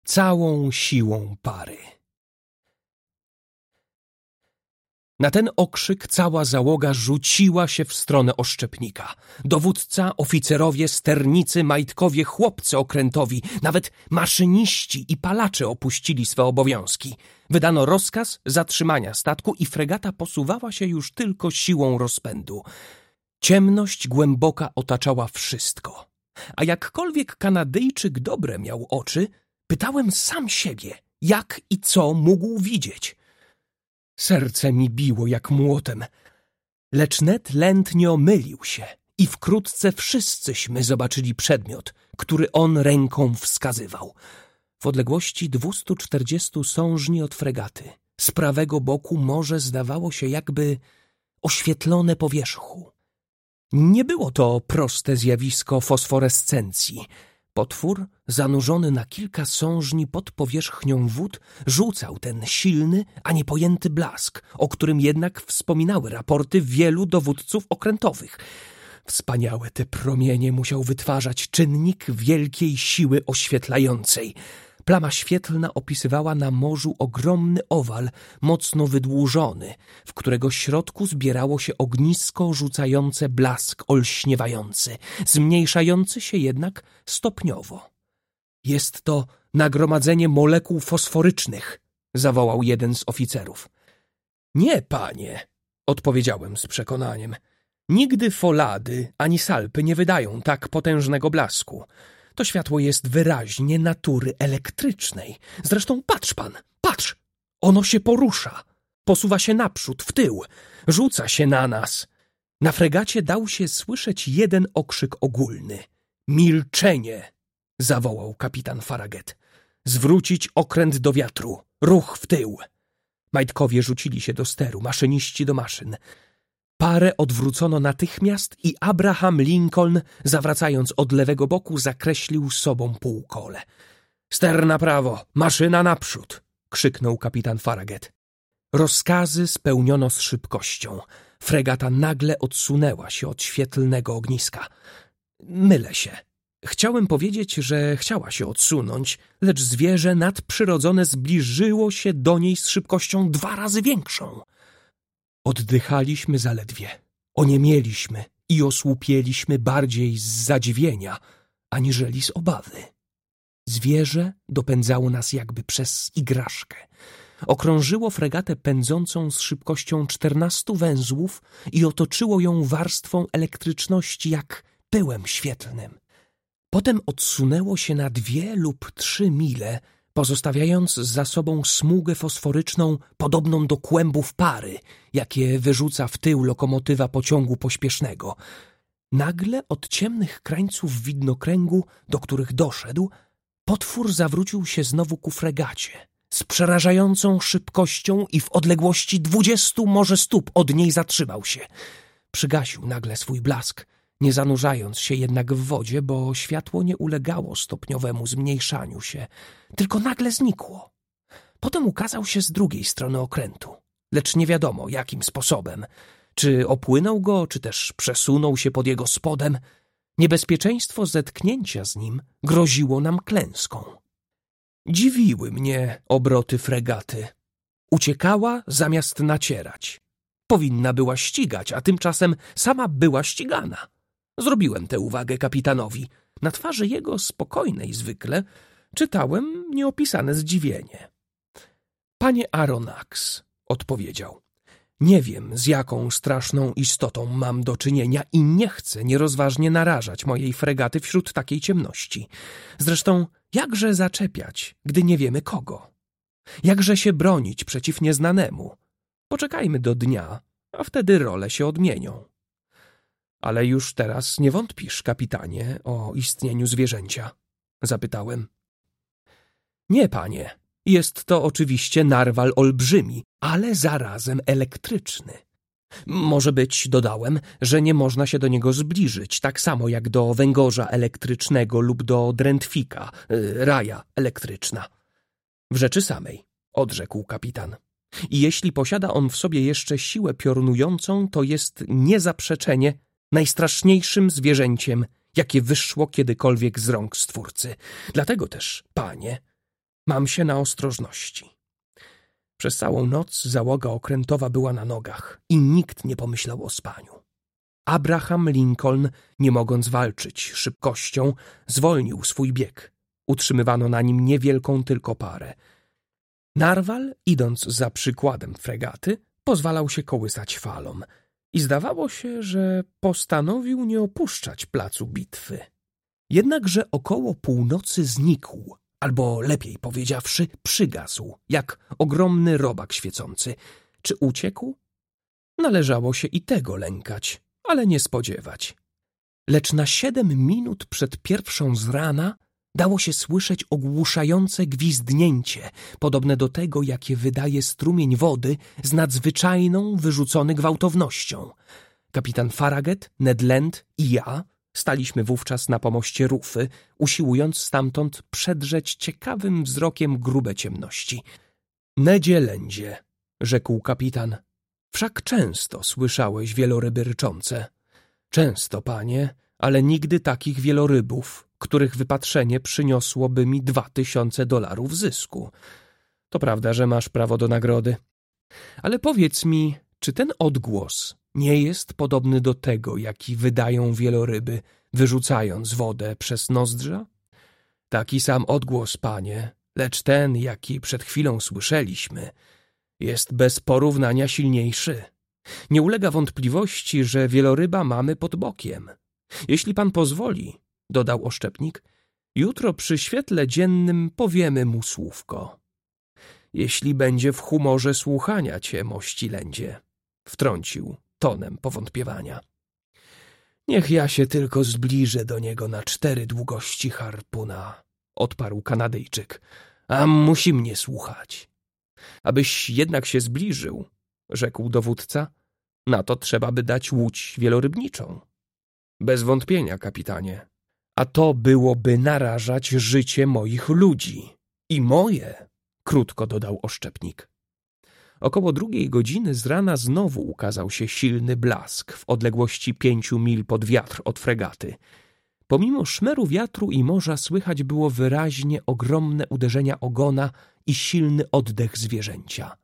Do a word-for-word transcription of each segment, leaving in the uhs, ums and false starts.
całą siłą pary. Na ten okrzyk cała załoga rzuciła się w stronę oszczepnika. Dowódca, oficerowie, sternicy, majtkowie, chłopcy okrętowi, nawet maszyniści i palacze opuścili swe obowiązki. Wydano rozkaz zatrzymania statku i fregata posuwała się już tylko siłą rozpędu. Ciemność głęboka otaczała wszystko. A jakkolwiek Kanadyjczyk dobre miał oczy, pytałem sam siebie, jak i co mógł widzieć. Serce mi biło jak młotem, lecz Ned Land nie omylił się i wkrótce wszyscyśmy zobaczyli przedmiot, który on ręką wskazywał. W odległości dwustu czterdziestu sążni od fregaty, z prawego boku morze zdawało się jakby oświetlone po wierzchu. Nie było to proste zjawisko fosforescencji. Potwór, zanurzony na kilka sążni pod powierzchnią wód, rzucał ten silny, a niepojęty blask, o którym jednak wspominały raporty wielu dowódców okrętowych. Wspaniałe te promienie musiał wytwarzać czynnik wielkiej siły oświetlającej. Plama świetlna opisywała na morzu ogromny owal, mocno wydłużony, w którego środku zbierało się ognisko rzucające blask olśniewający, zmniejszający się jednak stopniowo. Jest to nagromadzenie molekuł fosforycznych, zawołał jeden z oficerów. Nie, panie, odpowiedziałem z przekonaniem. Nigdy folady ani salpy nie wydają tak potężnego blasku. To światło jest wyraźnie natury elektrycznej. Zresztą patrz pan, patrz! Ono się porusza. Posuwa się naprzód, w tył. Rzuca się na nas. Na fregacie dał się słyszeć jeden okrzyk ogólny. Milczenie! Zawołał kapitan Farragut. Zwrócić okręt do wiatru. Ruch w tył. Majtkowie rzucili się do steru, maszyniści do maszyn. Parę odwrócono natychmiast i Abraham Lincoln, zawracając od lewego boku, zakreślił sobą półkole. Ster na prawo, maszyna naprzód! Krzyknął kapitan Farragut. Rozkazy spełniono z szybkością. Fregata nagle odsunęła się od świetlnego ogniska. Mylę się. Chciałem powiedzieć, że chciała się odsunąć, lecz zwierzę nadprzyrodzone zbliżyło się do niej z szybkością dwa razy większą. Oddychaliśmy zaledwie, oniemieliśmy i osłupieliśmy bardziej z zadziwienia, aniżeli z obawy. Zwierzę dopędzało nas jakby przez igraszkę. Okrążyło fregatę pędzącą z szybkością czternastu węzłów i otoczyło ją warstwą elektryczności jak pyłem świetlnym. Potem odsunęło się na dwie lub trzy mile, pozostawiając za sobą smugę fosforyczną podobną do kłębów pary, jakie wyrzuca w tył lokomotywa pociągu pośpiesznego. Nagle od ciemnych krańców widnokręgu, do których doszedł, potwór zawrócił się znowu ku fregacie. Z przerażającą szybkością i w odległości dwudziestu może stóp od niej zatrzymał się. Przygasił nagle swój blask, nie zanurzając się jednak w wodzie, bo światło nie ulegało stopniowemu zmniejszaniu się, tylko nagle znikło. Potem ukazał się z drugiej strony okrętu, lecz nie wiadomo jakim sposobem. Czy opłynął go, czy też przesunął się pod jego spodem. Niebezpieczeństwo zetknięcia z nim groziło nam klęską. Dziwiły mnie obroty fregaty. Uciekała zamiast nacierać. Powinna była ścigać, a tymczasem sama była ścigana. Zrobiłem tę uwagę kapitanowi. Na twarzy jego, spokojnej zwykle, czytałem nieopisane zdziwienie. Panie Aronnax, odpowiedział, nie wiem, z jaką straszną istotą mam do czynienia i nie chcę nierozważnie narażać mojej fregaty wśród takiej ciemności. Zresztą, jakże zaczepiać, gdy nie wiemy kogo? Jakże się bronić przeciw nieznanemu? Poczekajmy do dnia, a wtedy role się odmienią. Ale już teraz nie wątpisz, kapitanie, o istnieniu zwierzęcia? Zapytałem. Nie, panie. Jest to oczywiście narwal olbrzymi, ale zarazem elektryczny. Może być, dodałem, że nie można się do niego zbliżyć, tak samo jak do węgorza elektrycznego lub do drętwika, y, raja elektryczna. W rzeczy samej, odrzekł kapitan. I jeśli posiada on w sobie jeszcze siłę piorunującą, to jest niezaprzeczenie najstraszniejszym zwierzęciem, jakie wyszło kiedykolwiek z rąk Stwórcy. Dlatego też, panie, Mam się na ostrożności. Przez całą noc załoga okrętowa była na nogach i nikt nie pomyślał o spaniu. Abraham Lincoln, nie mogąc walczyć szybkością, zwolnił swój bieg. Utrzymywano na nim niewielką tylko parę. Narwal, idąc za przykładem fregaty, pozwalał się kołysać falom i zdawało się, że postanowił nie opuszczać placu bitwy. Jednakże około północy znikł, albo lepiej powiedziawszy, przygasł, jak ogromny robak świecący. Czy uciekł? Należało się i tego lękać, ale nie spodziewać. Lecz na siedem minut przed pierwszą z rana dało się słyszeć ogłuszające gwizdnięcie, podobne do tego, jakie wydaje strumień wody z nadzwyczajną, wyrzucony gwałtownością. Kapitan Farragut, Ned Land i ja staliśmy wówczas na pomoście rufy, usiłując stamtąd przedrzeć ciekawym wzrokiem grube ciemności. Nedzie Landzie, rzekł kapitan, wszak często słyszałeś wieloryby ryczące. Często, panie, ale nigdy takich wielorybów, których wypatrzenie przyniosłoby mi dwa tysiące dolarów zysku. To prawda, że masz prawo do nagrody. Ale powiedz mi, czy ten odgłos nie jest podobny do tego, jaki wydają wieloryby, wyrzucając wodę przez nozdrza? Taki sam odgłos, panie, lecz ten, jaki przed chwilą słyszeliśmy, jest bez porównania silniejszy. Nie ulega wątpliwości, że wieloryba mamy pod bokiem. Jeśli pan pozwoli, dodał oszczepnik, jutro przy świetle dziennym powiemy mu słówko. Jeśli będzie w humorze słuchania cię, mości Lędzie, wtrącił tonem powątpiewania. Niech ja się tylko zbliżę do niego na cztery długości harpuna, odparł Kanadyjczyk, a musi mnie słuchać. Abyś jednak się zbliżył, rzekł dowódca, na to trzeba by dać łódź wielorybniczą. Bez wątpienia, kapitanie. A to byłoby narażać życie moich ludzi. I moje, krótko dodał oszczepnik. Około drugiej godziny z rana znowu ukazał się silny blask w odległości pięciu mil pod wiatr od fregaty. Pomimo szmeru wiatru i morza słychać było wyraźnie ogromne uderzenia ogona i silny oddech zwierzęcia.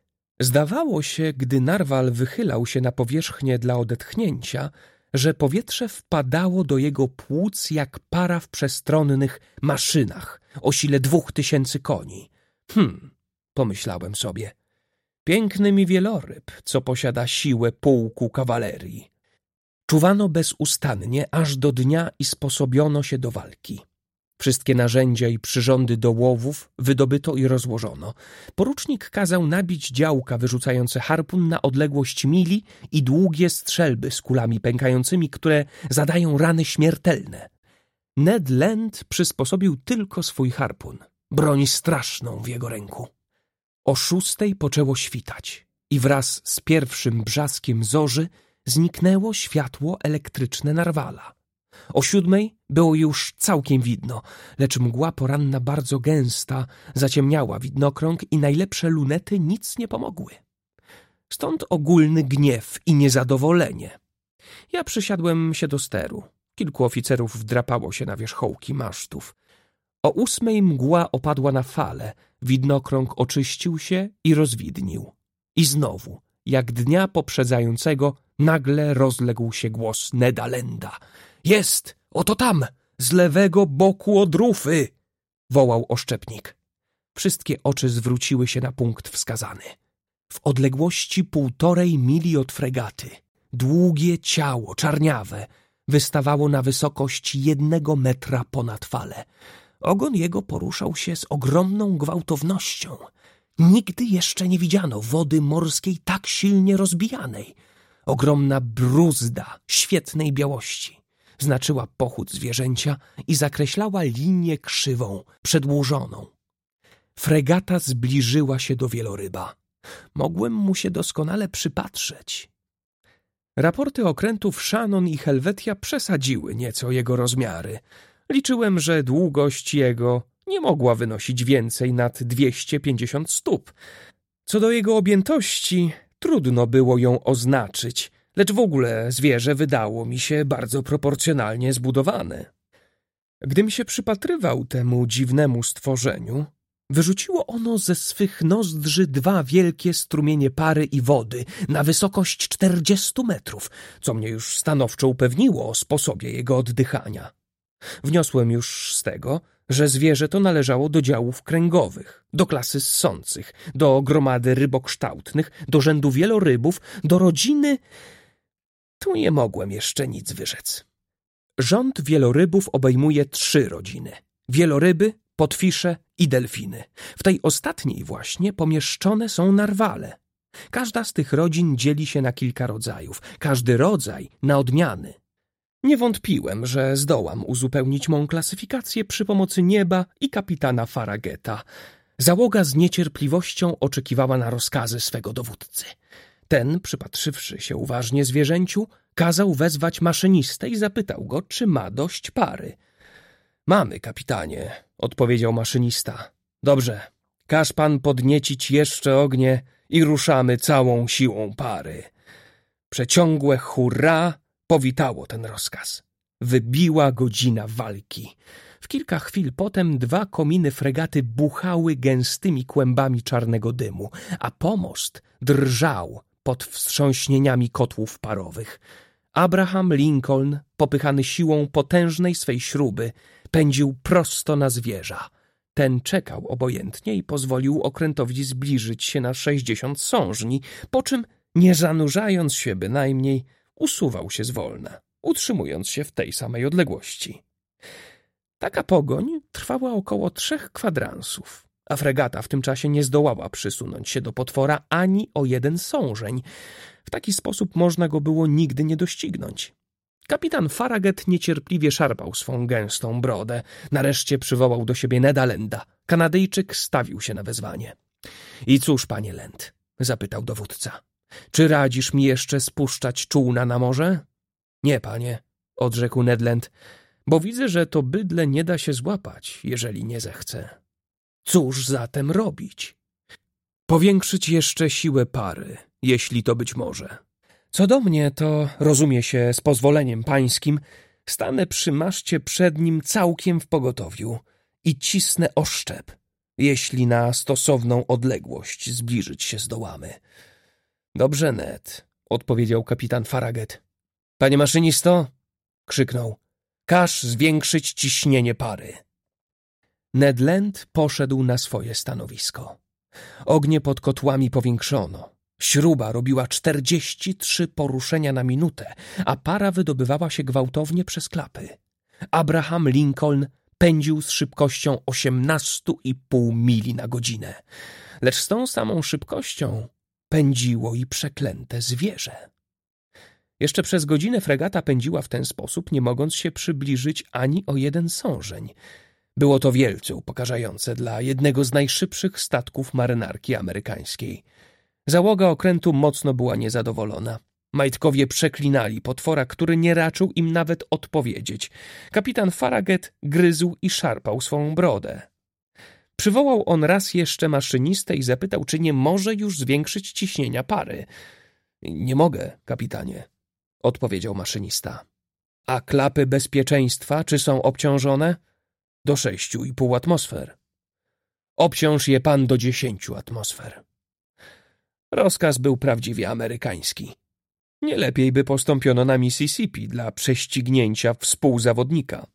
Zdawało się, gdy narwal wychylał się na powierzchnię dla odetchnięcia, że powietrze wpadało do jego płuc jak para w przestronnych maszynach o sile dwóch tysięcy koni. Hm, pomyślałem sobie, piękny mi wieloryb, co posiada siłę pułku kawalerii. Czuwano bezustannie aż do dnia i sposobiono się do walki. Wszystkie narzędzia i przyrządy do łowów wydobyto i rozłożono. Porucznik kazał nabić działka wyrzucające harpun na odległość mili i długie strzelby z kulami pękającymi, które zadają rany śmiertelne. Ned Land przysposobił tylko swój harpun, broń straszną w jego ręku. O szóstej poczęło świtać i wraz z pierwszym brzaskiem zorzy zniknęło światło elektryczne narwala. O siódmej było już całkiem widno, lecz mgła poranna bardzo gęsta zaciemniała widnokrąg i najlepsze lunety nic nie pomogły. Stąd ogólny gniew i niezadowolenie. Ja przysiadłem się do steru. Kilku oficerów wdrapało się na wierzchołki masztów. O ósmej mgła opadła na fale, widnokrąg oczyścił się i rozwidnił. I znowu, jak dnia poprzedzającego, nagle rozległ się głos Neda Landa. Jest! Oto tam! Z lewego boku od rufy! Wołał oszczepnik. Wszystkie oczy zwróciły się na punkt wskazany. W odległości półtorej mili od fregaty długie ciało, czarniawe, wystawało na wysokość jednego metra ponad falę. Ogon jego poruszał się z ogromną gwałtownością. Nigdy jeszcze nie widziano wody morskiej tak silnie rozbijanej. Ogromna bruzda świetnej białości znaczyła pochód zwierzęcia i zakreślała linię krzywą, przedłużoną. Fregata zbliżyła się do wieloryba. Mogłem mu się doskonale przypatrzeć. Raporty okrętów Shannon i Helvetia przesadziły nieco jego rozmiary. Liczyłem, że długość jego nie mogła wynosić więcej nad dwieście pięćdziesiąt stóp. Co do jego objętości, trudno było ją oznaczyć, lecz w ogóle zwierzę wydało mi się bardzo proporcjonalnie zbudowane. Gdym się przypatrywał temu dziwnemu stworzeniu, Wyrzuciło ono ze swych nozdrzy dwa wielkie strumienie pary i wody na wysokość czterdziestu metrów, co mnie już stanowczo upewniło o sposobie jego oddychania. Wniosłem już z tego, że zwierzę to należało do działów kręgowych, do klasy ssących, do gromady rybokształtnych, do rzędu wielorybów, do rodziny... Tu nie mogłem jeszcze nic wyrzec. Rząd wielorybów obejmuje trzy rodziny. Wieloryby, potwisze i delfiny. W tej ostatniej właśnie pomieszczone są narwale. Każda z tych rodzin dzieli się na kilka rodzajów, każdy rodzaj na odmiany. Nie wątpiłem, że zdołam uzupełnić mą klasyfikację przy pomocy nieba i kapitana Farrageta. Załoga z niecierpliwością oczekiwała na rozkazy swego dowódcy. Ten, przypatrzywszy się uważnie zwierzęciu, kazał wezwać maszynistę i zapytał go, czy ma dość pary. Mamy, kapitanie, odpowiedział maszynista. Dobrze, każ pan podniecić jeszcze ognie i ruszamy całą siłą pary. Przeciągłe hurra powitało ten rozkaz. Wybiła godzina walki. W kilka chwil potem dwa kominy fregaty buchały gęstymi kłębami czarnego dymu, a pomost drżał pod wstrząśnieniami kotłów parowych. Abraham Lincoln, popychany siłą potężnej swej śruby, pędził prosto na zwierza. Ten czekał obojętnie i pozwolił okrętowi zbliżyć się na sześćdziesiąt sążni, po czym, nie zanurzając się bynajmniej, usuwał się zwolna, utrzymując się w tej samej odległości. Taka pogoń trwała około trzech kwadransów, a fregata w tym czasie nie zdołała przysunąć się do potwora ani o jeden sążeń. W taki sposób można go było nigdy nie doścignąć. Kapitan Farragut niecierpliwie szarpał swą gęstą brodę. Nareszcie przywołał do siebie Neda Landa. Kanadyjczyk stawił się na wezwanie. — I cóż, panie Land? — zapytał dowódca. — Czy radzisz mi jeszcze spuszczać czółna na morze? — Nie, panie — odrzekł Ned Land, — bo widzę, że to bydle nie da się złapać, jeżeli nie zechce. — Cóż zatem robić? — Powiększyć jeszcze siłę pary, jeśli to być może. Co do mnie, to, rozumie się, z pozwoleniem pańskim, stanę przy maszcie przed nim całkiem w pogotowiu i cisnę oszczep, jeśli na stosowną odległość zbliżyć się zdołamy. — Dobrze, Ned — odpowiedział kapitan Farragut. — Panie maszynisto — krzyknął — każ zwiększyć ciśnienie pary. Ned Land poszedł na swoje stanowisko. Ognie pod kotłami powiększono. Śruba robiła czterdzieści trzy poruszenia na minutę, a para wydobywała się gwałtownie przez klapy. Abraham Lincoln pędził z szybkością osiemnaście i pół mili na godzinę, lecz z tą samą szybkością pędziło i przeklęte zwierzę. Jeszcze przez godzinę fregata pędziła w ten sposób, nie mogąc się przybliżyć ani o jeden sążeń. Było to wielce upokarzające dla jednego z najszybszych statków marynarki amerykańskiej. Załoga okrętu mocno była niezadowolona. Majtkowie przeklinali potwora, który nie raczył im nawet odpowiedzieć. Kapitan Farragut gryzł i szarpał swą brodę. Przywołał on raz jeszcze maszynistę i zapytał, czy nie może już zwiększyć ciśnienia pary. — Nie mogę, kapitanie — odpowiedział maszynista. — A klapy bezpieczeństwa, czy są obciążone? — Do sześciu i pół atmosfer. — Obciąż je pan do dziesięciu atmosfer. Rozkaz był prawdziwie amerykański. Nie lepiej by postąpiono na Mississippi dla prześcignięcia współzawodnika.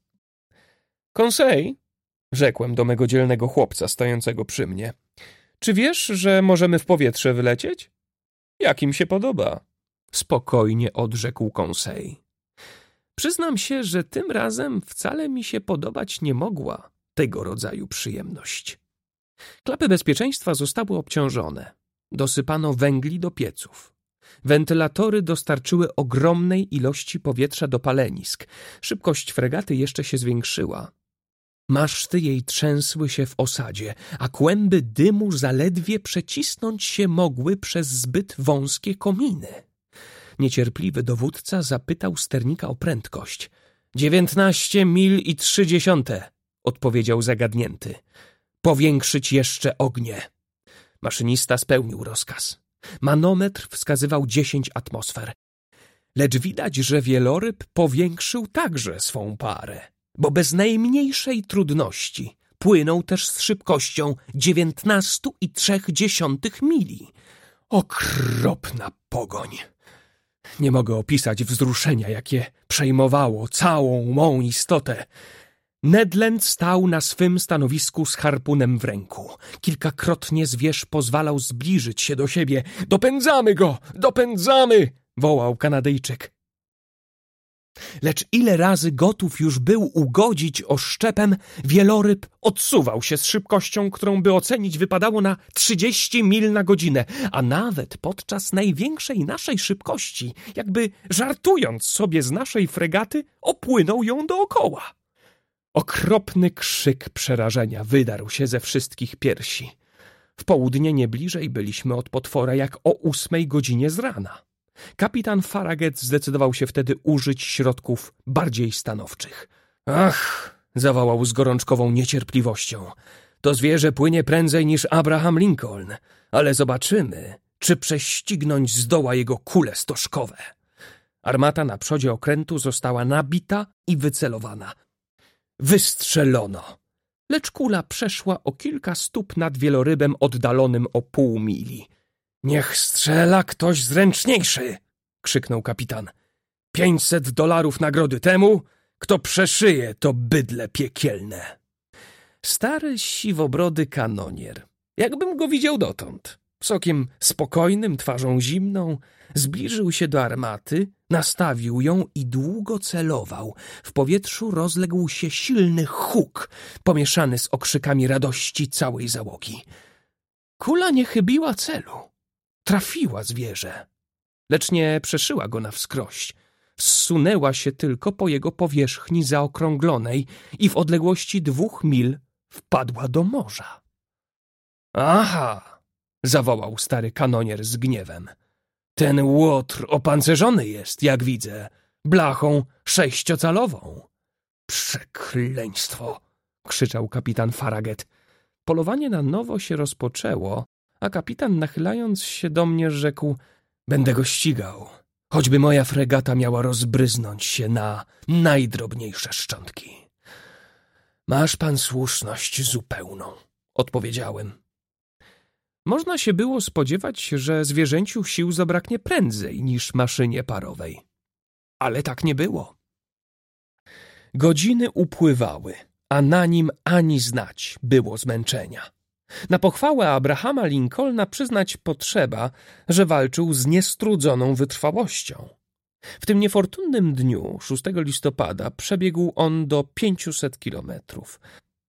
— Conseil — rzekłem do mego dzielnego chłopca stojącego przy mnie — czy wiesz, że możemy w powietrze wylecieć? — Jak im się podoba — spokojnie odrzekł Conseil. Przyznam się, że tym razem wcale mi się podobać nie mogła tego rodzaju przyjemność. Klapy bezpieczeństwa zostały obciążone. Dosypano węgli do pieców. Wentylatory dostarczyły ogromnej ilości powietrza do palenisk. Szybkość fregaty jeszcze się zwiększyła. Maszty jej trzęsły się w osadzie, a kłęby dymu zaledwie przecisnąć się mogły przez zbyt wąskie kominy. Niecierpliwy dowódca zapytał sternika o prędkość. — Dziewiętnaście mil i trzy dziesiąte — odpowiedział zagadnięty. — Powiększyć jeszcze ognie. Maszynista spełnił rozkaz. Manometr wskazywał dziesięć atmosfer. Lecz widać, że wieloryb powiększył także swą parę, bo bez najmniejszej trudności płynął też z szybkością dziewiętnastu i trzech dziesiątych mili. Okropna pogoń! Nie mogę opisać wzruszenia, jakie przejmowało całą mą istotę. Ned Land stał na swym stanowisku z harpunem w ręku. Kilkakrotnie zwierz pozwalał zbliżyć się do siebie. „Dopędzamy go! Dopędzamy!” wołał Kanadyjczyk. Lecz ile razy gotów już był ugodzić oszczepem, wieloryb odsuwał się z szybkością, którą by ocenić wypadało na trzydzieści mil na godzinę, a nawet podczas największej naszej szybkości, jakby żartując sobie z naszej fregaty, opłynął ją dookoła. Okropny krzyk przerażenia wydarł się ze wszystkich piersi. W południe nie bliżej byliśmy od potwora jak o ósmej godzinie z rana. Kapitan Farragut zdecydował się wtedy użyć środków bardziej stanowczych. „Ach!” zawołał z gorączkową niecierpliwością. „To zwierzę płynie prędzej niż Abraham Lincoln, ale zobaczymy, czy prześcignąć zdoła jego kule stożkowe.” Armata na przodzie okrętu została nabita i wycelowana. Wystrzelono, lecz kula przeszła o kilka stóp nad wielorybem oddalonym o pół mili. „Niech strzela ktoś zręczniejszy!” krzyknął kapitan. „Pięćset dolarów nagrody temu, kto przeszyje to bydle piekielne.” Stary, siwobrody kanonier, jakbym go widział dotąd, wsokiem spokojnym, twarzą zimną, zbliżył się do armaty, nastawił ją i długo celował. W powietrzu rozległ się silny huk, pomieszany z okrzykami radości całej załogi. Kula nie chybiła celu. Trafiła zwierzę, lecz nie przeszyła go na wskroś. Zsunęła się tylko po jego powierzchni zaokrąglonej i w odległości dwóch mil wpadła do morza. „Aha!” zawołał stary kanonier z gniewem. „Ten łotr opancerzony jest, jak widzę, blachą sześciocalową.” „Przekleństwo!” krzyczał kapitan Farragut. Polowanie na nowo się rozpoczęło, a kapitan, nachylając się do mnie, rzekł: „Będę go ścigał, choćby moja fregata miała rozbryznąć się na najdrobniejsze szczątki.” „Masz pan słuszność zupełną”, odpowiedziałem. Można się było spodziewać, że zwierzęciu sił zabraknie prędzej niż maszynie parowej. Ale tak nie było. Godziny upływały, a na nim ani znać było zmęczenia. Na pochwałę Abrahama Lincolna przyznać potrzeba, że walczył z niestrudzoną wytrwałością. W tym niefortunnym dniu, szóstego listopada, przebiegł on do pięciuset kilometrów.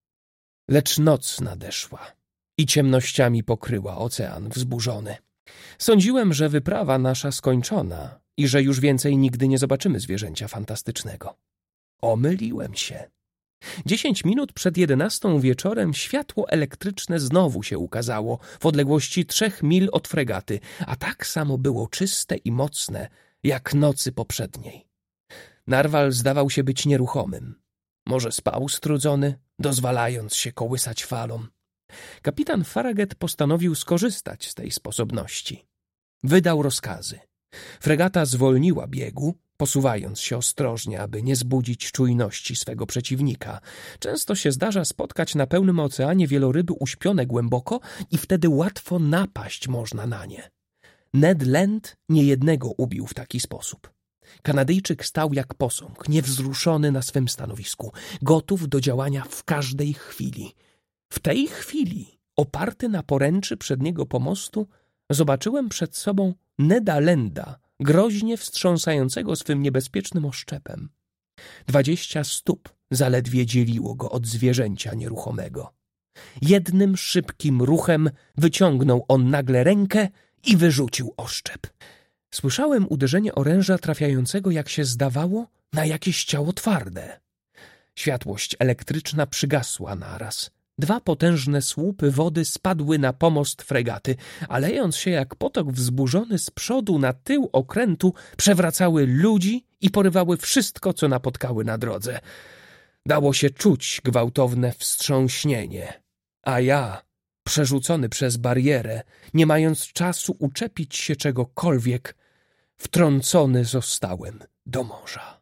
Lecz noc nadeszła i ciemnościami pokryła ocean wzburzony. Sądziłem, że wyprawa nasza skończona i że już więcej nigdy nie zobaczymy zwierzęcia fantastycznego. Omyliłem się. Dziesięć minut przed jedenastą wieczorem światło elektryczne znowu się ukazało w odległości trzech mil od fregaty, a tak samo było czyste i mocne jak nocy poprzedniej. Narwal zdawał się być nieruchomym. Może spał strudzony, dozwalając się kołysać falom. Kapitan Farragut postanowił skorzystać z tej sposobności. Wydał rozkazy. Fregata zwolniła biegu, posuwając się ostrożnie, aby nie zbudzić czujności swego przeciwnika. Często się zdarza spotkać na pełnym oceanie wieloryby uśpione głęboko i wtedy łatwo napaść można na nie. Ned Land niejednego ubił w taki sposób. Kanadyjczyk stał jak posąg, niewzruszony na swym stanowisku, gotów do działania w każdej chwili. W tej chwili, oparty na poręczy przedniego pomostu, zobaczyłem przed sobą Neda Landa, groźnie wstrząsającego swym niebezpiecznym oszczepem. Dwadzieścia stóp zaledwie dzieliło go od zwierzęcia nieruchomego. Jednym szybkim ruchem wyciągnął on nagle rękę i wyrzucił oszczep. Słyszałem uderzenie oręża trafiającego, jak się zdawało, na jakieś ciało twarde. Światłość elektryczna przygasła naraz. Dwa potężne słupy wody spadły na pomost fregaty, a lejąc się jak potok wzburzony z przodu na tył okrętu, przewracały ludzi i porywały wszystko, co napotkały na drodze. Dało się czuć gwałtowne wstrząśnienie, a ja, przerzucony przez barierę, nie mając czasu uczepić się czegokolwiek, wtrącony zostałem do morza.